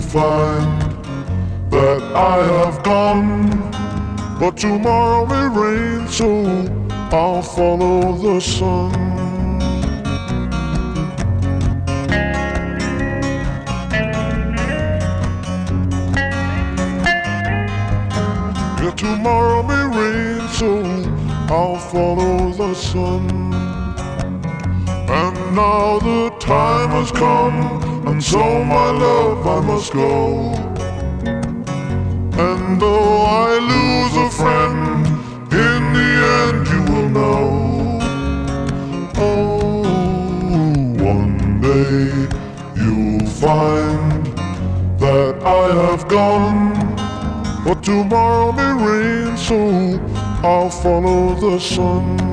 find that I have gone, but tomorrow may rain, so I'll follow the sun. Yeah, tomorrow may rain, so I'll follow the sun. And now the time has come, and so my love I must go. And though I lose a friend, in the end you will know. Oh, one day you'll find that I have gone, but tomorrow may rain, so I'll follow the sun.